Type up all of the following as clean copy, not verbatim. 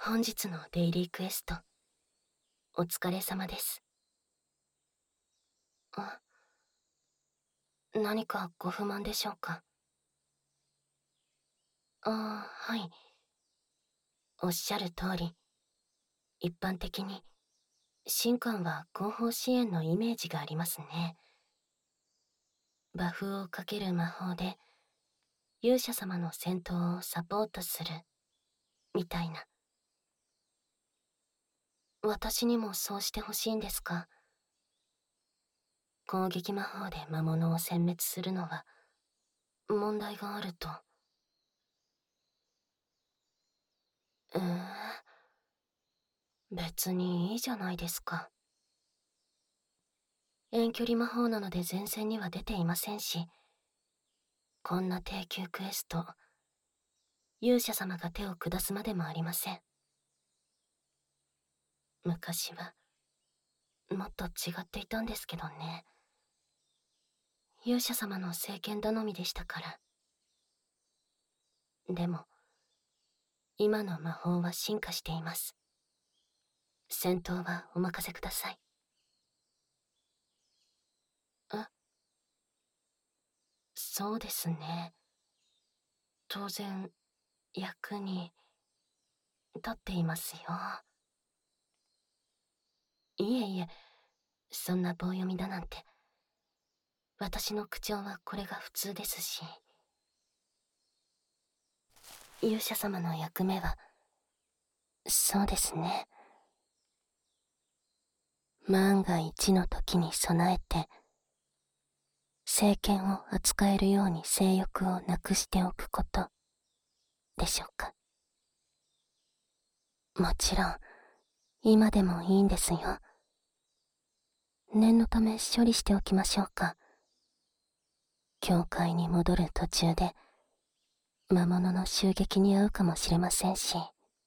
本日のデイリークエスト、お疲れ様です。何かご不満でしょうか？はい。おっしゃる通り、一般的に、神官は後方支援のイメージがありますね。バフをかける魔法で、勇者様の戦闘をサポートする、みたいな。私にもそうしてほしいんですか？攻撃魔法で魔物を殲滅するのは、問題があると。別にいいじゃないですか。遠距離魔法なので前線には出ていませんし、こんな低級クエスト、勇者様が手を下すまでもありません。昔は、もっと違っていたんですけどね。勇者様の聖剣頼みでしたから。でも、今の魔法は進化しています。戦闘はお任せください。そうですね。当然、役に立っていますよ。いえいえ、そんな棒読みだなんて。私の口調はこれが普通ですし。勇者様の役目は、そうですね。万が一の時に備えて、聖剣を扱えるように性欲をなくしておくこと、でしょうか。もちろん、今でもいいんですよ。念のため処理しておきましょうか。教会に戻る途中で、魔物の襲撃に遭うかもしれませんし。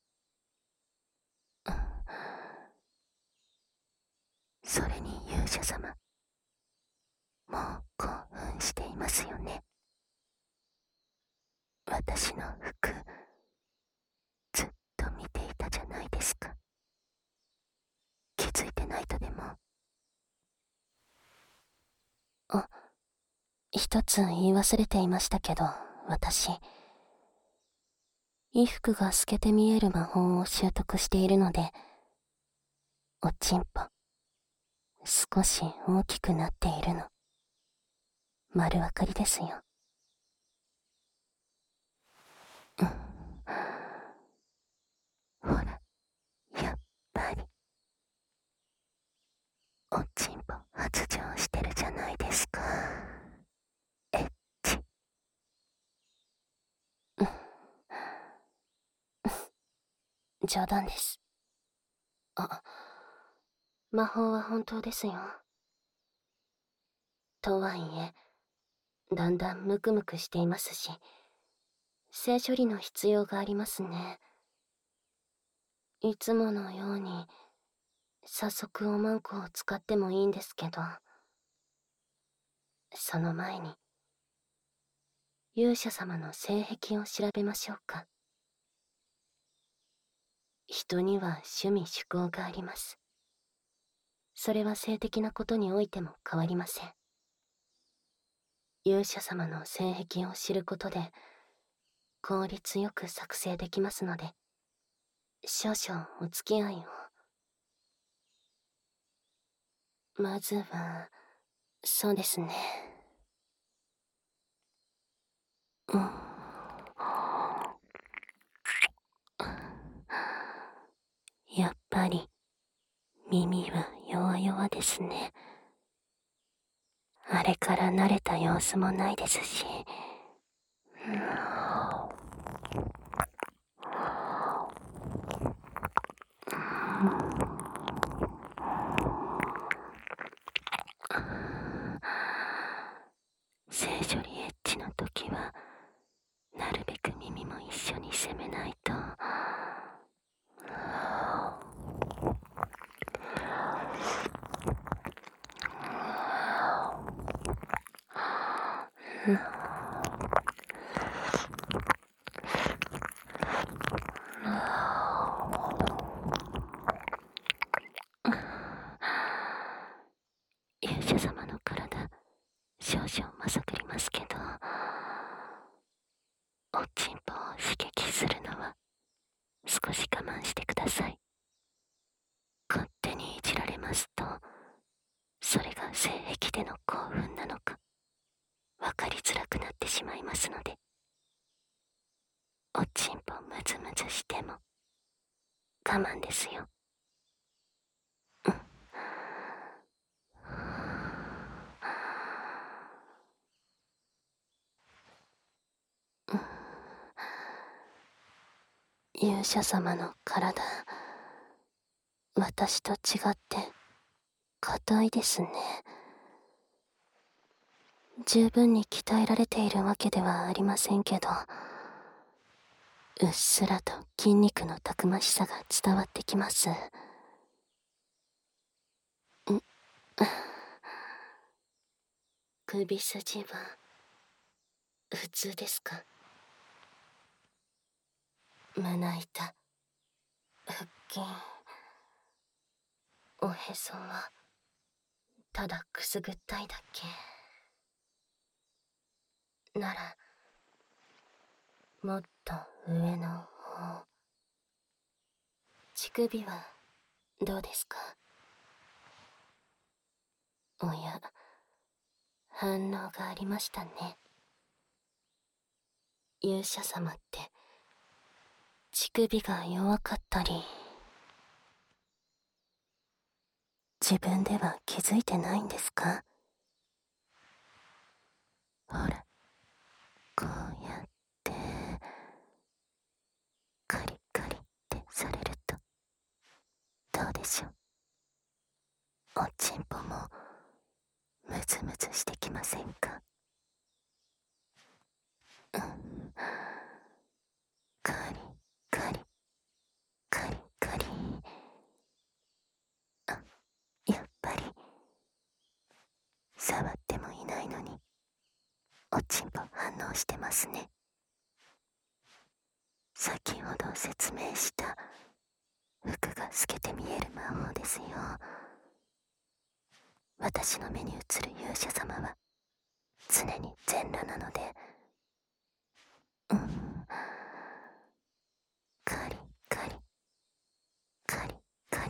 それに勇者様、もう興奮していますよね。私の服、ずっと見ていたじゃないですか。気づいてないとでも。一つ言い忘れていましたけど、私、衣服が透けて見える魔法を習得しているので、おちんぽ、少し大きくなっているの。丸分かりですよ。ほら、やっぱり。おちんぽ発情してるじゃないですか。エッチ。冗談です。魔法は本当ですよ。とはいえ、だんだんムクムクしていますし、性処理の必要がありますね。いつものように、早速おまんこを使ってもいいんですけど、その前に、勇者様の性癖を調べましょうか。人には趣味趣向があります。それは性的なことにおいても変わりません。勇者様の性癖を知ることで、効率よく作成できますので、少々お付き合いを。まずは、そうですね。やっぱり、耳は弱々ですね。あれから慣れた様子もないですし。性処理エッチの時は、なるべく耳も一緒に攻めないと。 かりますけど、おちんぽを刺激するのは少し我慢してください。勝手にいじられますと、それが性癖での興奮なのか分かりづらくなってしまいますので、おちんぽムズムズしても我慢ですよ。勇者様の体、私と違って硬いですね。十分に鍛えられているわけではありませんけど、うっすらと筋肉のたくましさが伝わってきます。首筋は普通ですか？胸板、腹筋、おへそはただくすぐったいだけなら、もっと上の方、乳首はどうですか？おや、反応がありましたね。勇者様って乳首が弱かったり、自分では気づいてないんですか？ほら、こうやってカリカリってされるとどうでしょう。おちんぽもムズムズしてきませんか？カリカリカリカリ。やっぱり触ってもいないのにおちんぽ反応してますね。先ほど説明した服が透けて見える魔法ですよ。私の目に映る勇者様は常に全裸なので、カリカリカリカリ。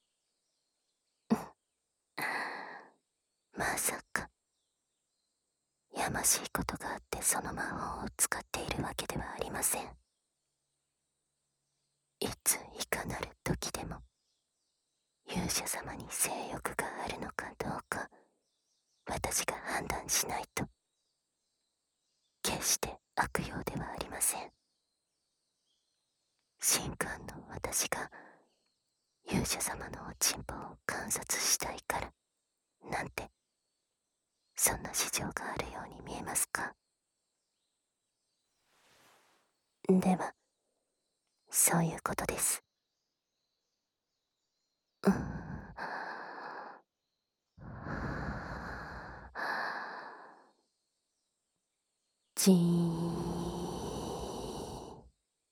まさかやましいことがあってその魔法を使っているわけではありません。いついかなる時でも勇者様に性欲があるのかどうか私が判断しないと。決して悪用ではありません。神官の私が勇者様のおちんぽを観察したいからなんて、そんな事情があるように見えますか？ではそういうことです。じーん。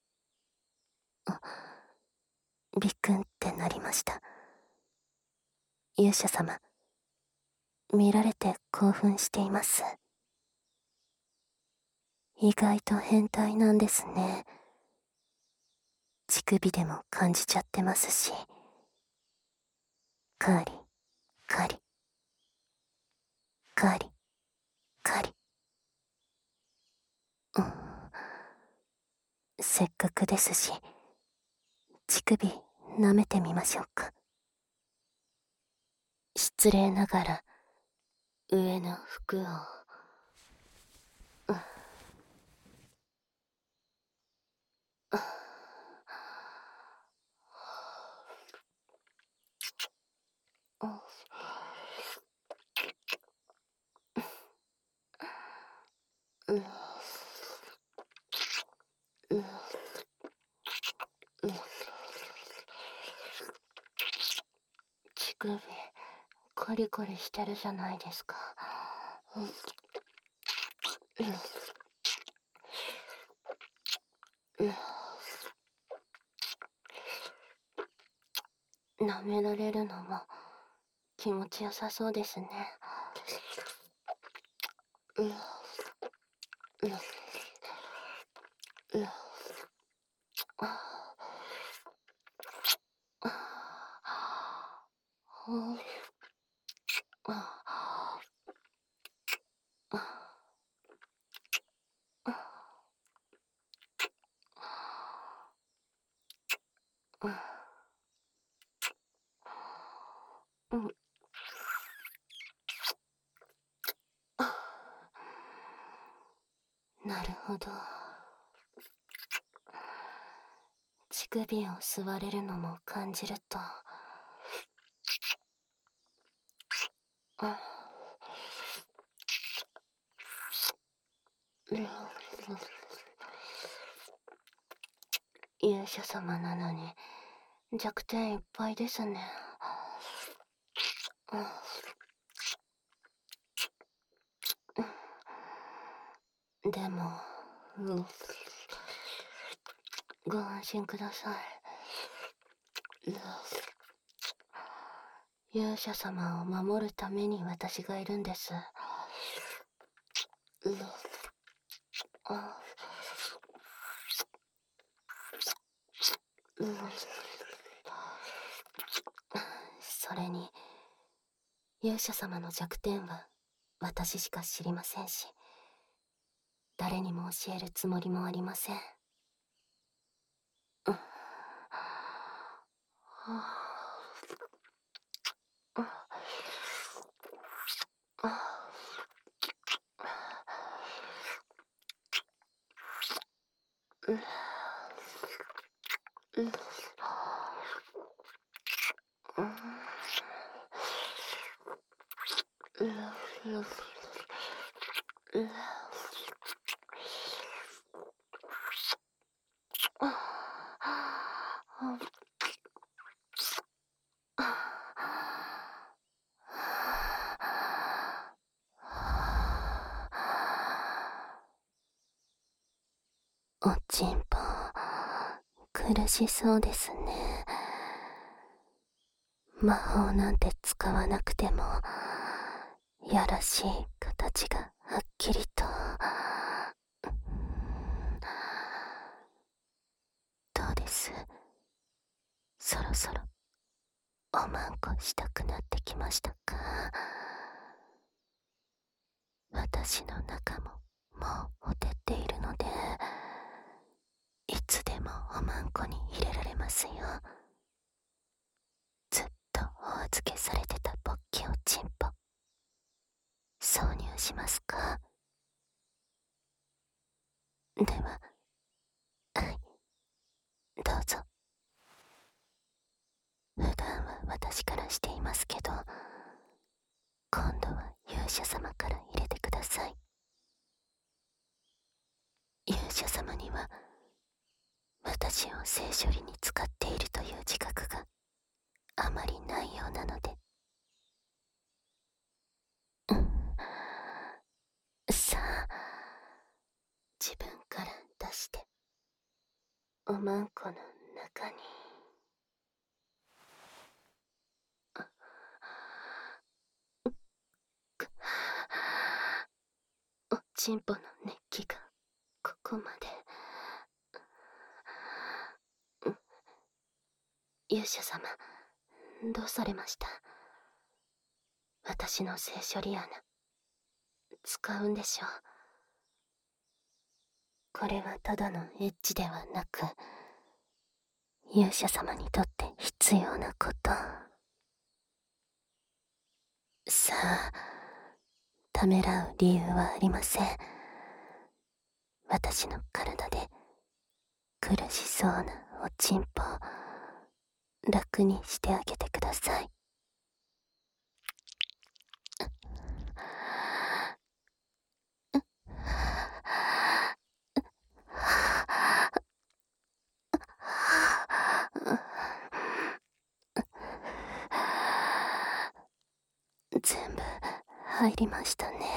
ビクンってなりました。勇者様、見られて興奮しています。意外と変態なんですね。乳首でも感じちゃってますし。カリカリカリカリ。せっかくですし乳首舐めてみましょうか。失礼ながら上の服を。乳首コリコリしてるじゃないですか。舐められるのも気持ちよさそうですね。 なるほど。乳首を吸われるのも感じると、勇者様なのに弱点いっぱいですね。でも、ご安心ください。勇者様を守るために私がいるんです。それに、勇者様の弱点は私しか知りませんし、誰にも教えるつもりもありません。おちんぽ、苦しそうですね。魔法なんて使わなくても、やらしい形がはっきりと。どうです？そろそろおまんこしたくなってきましたか？私の中ももうほてっているので、いつでもおまんこに入れられますよ。ずっとお預けされてたポッキおちんぽ、挿入しますか？では、はい、どうぞ。普段は私からしていますけど、今度は勇者様から入れてください。勇者様には私を性処理に使っているという自覚があまりないようなので。さあ、自分から出して、おまんこの中に。おちんぽの熱気がここまで。勇者様、どうされました？私の性処理穴、使うんでしょう？これはただのエッチではなく、勇者様にとって必要なこと。さあ、ためらう理由はありません。私の体で苦しそうなおちんぽを楽にしてあげてください。全部入りましたね。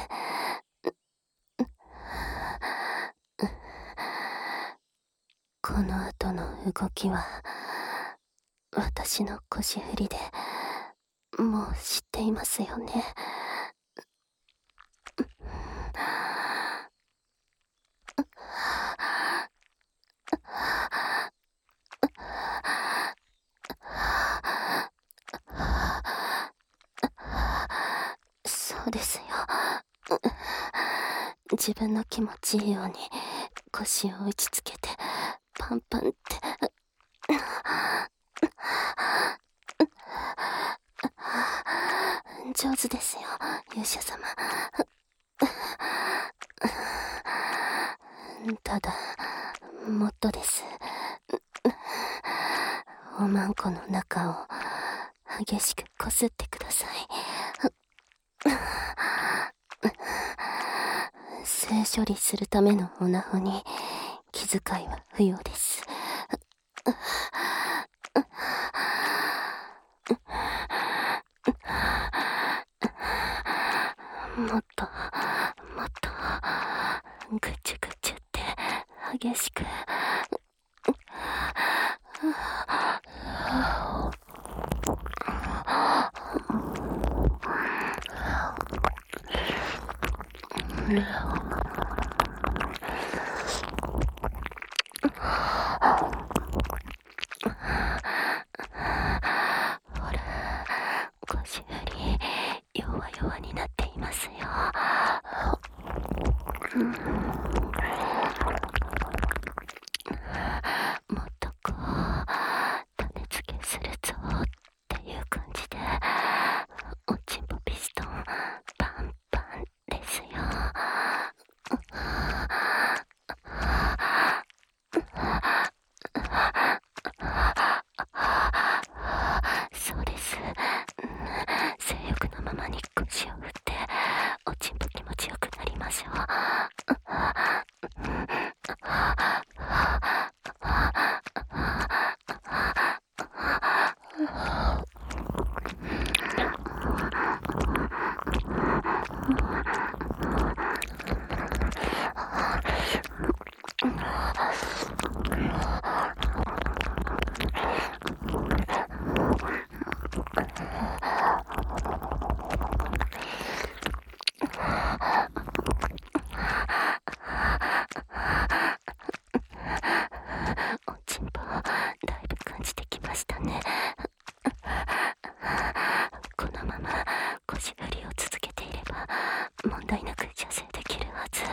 この後の動きは私の腰振りでもう知っていますよね。 ですよ。自分の気持ちいいように腰を打ちつけてパンパンって上手ですよ、勇者様。ただもっとです。おまんこの中を激しくこすってください。性処理するためのオナホに気遣いは不要です。もっともっとぐちゅぐちゅって激しく。ほら、腰振り弱々になっていますよ。もっとこう種付けするぞっていう感じでおちんぽピストンパンパンですよ。そうです。性欲のままに腰を振っておちんぽ気持ちよくなりましょう。おちんぽだいぶ感じてきましたね。このまま腰振りを続けていれば問題なく射精できるはず。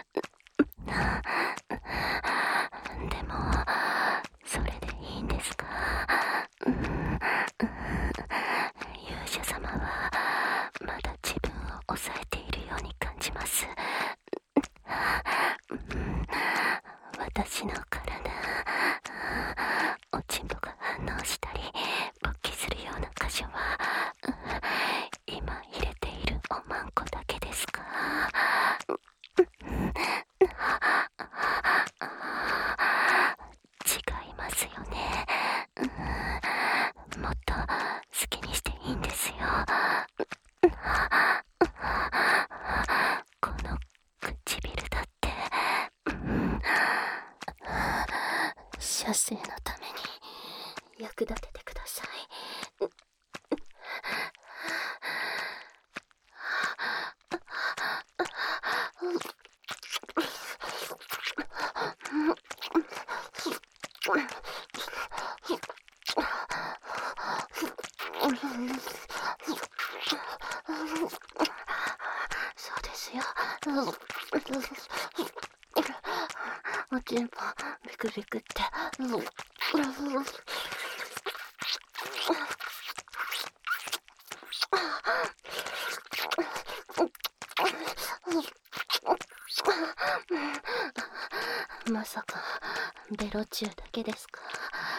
でもそれでいいんですか？勇者様はまだ自分を抑えているように感じます。私の体、おちんぽが反応したり勃起するような箇所は今入れているおまんこだけですか？違いますよね。もっと好きにしていいんですよ。この唇だって射精のために役立ててください。そうですよ。おちんぽビクビクって。まさかベロチューだけですか？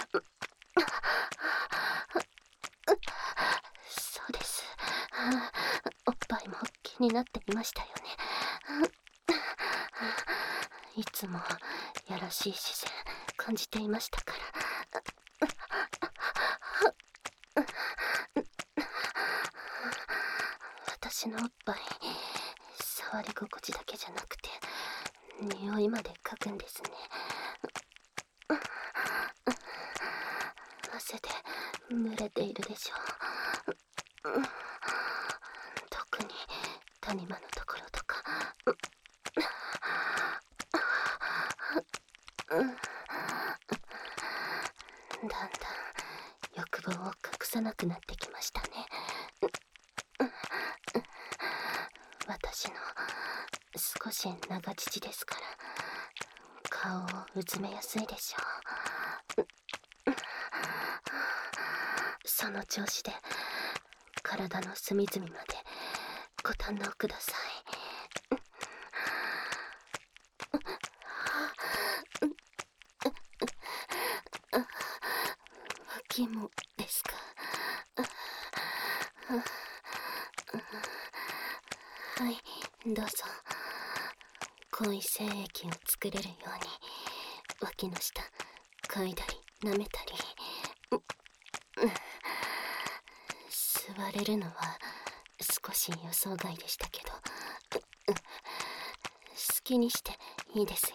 そうです。おっぱいも気になっていましたよね。いつもやらしい視線感じていましたから。私のおっぱい触り心地だけじゃなくて匂いまで嗅ぐんですね。汗で蒸れているでしょう。特に谷間のところとか。だんだん欲望を隠さなくなってきましたね。 少し長乳ですから顔をうずめやすいでしょう。その調子で体の隅々までご堪能ください。脇もですか。はい、どうぞ。濃い精液を作れるように脇の下嗅いだり舐めたり。座れるのは少し予想外でしたけど、好きにしていいですよ。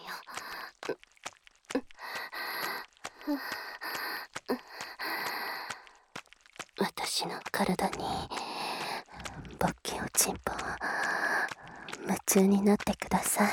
私の体に勃起おちんぽ夢中になってください。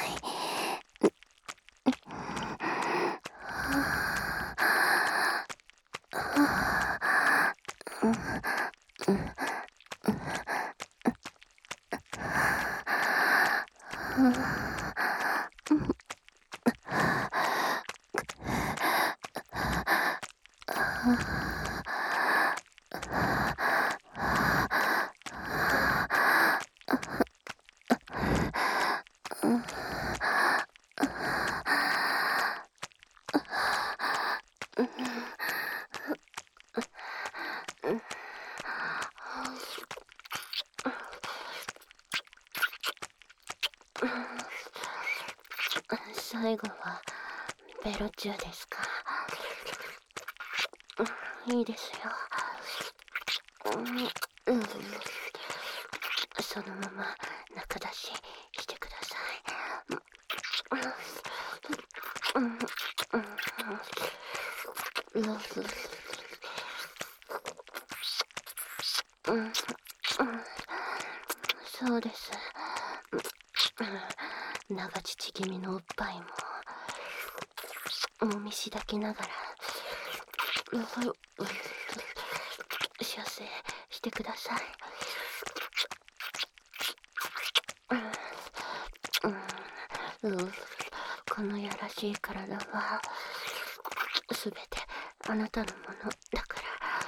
最後はベロチューですか。いいですよ。そのまま中出ししてください。そうです。長乳気味のおっぱいももみしだきながら射精してください。このやらしい体はすべてあなたのものだから。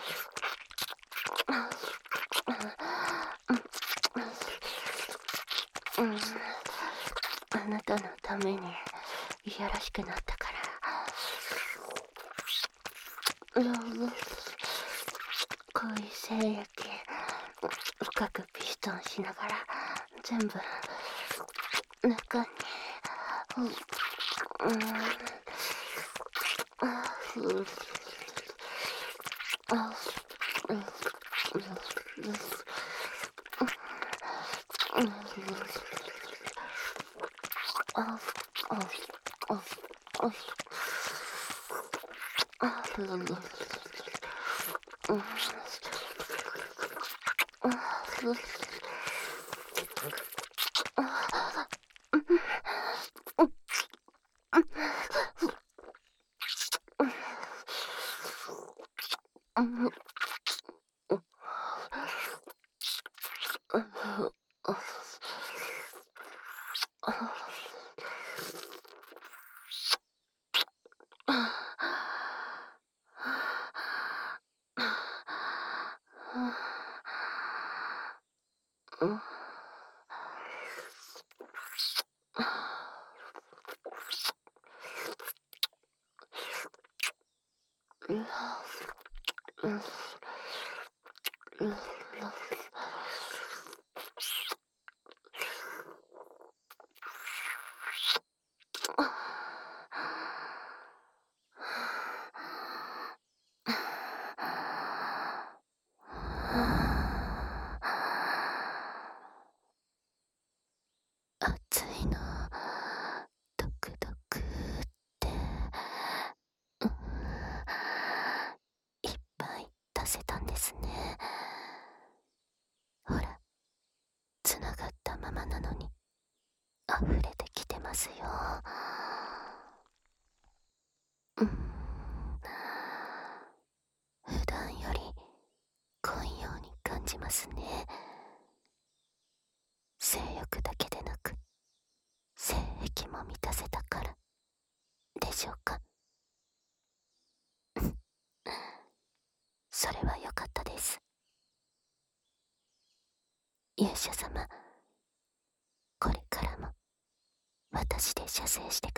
あなたのためにいやらしくなったから。濃い精液深くピストンしながら全部中に熱いのドクドクっていっぱい出せたんですね。ほら、つながったままなのに溢れてきてますよ。普段より濃いように感じますね。性欲だけでなく精それはよかったです。勇者様、これからも私で射精して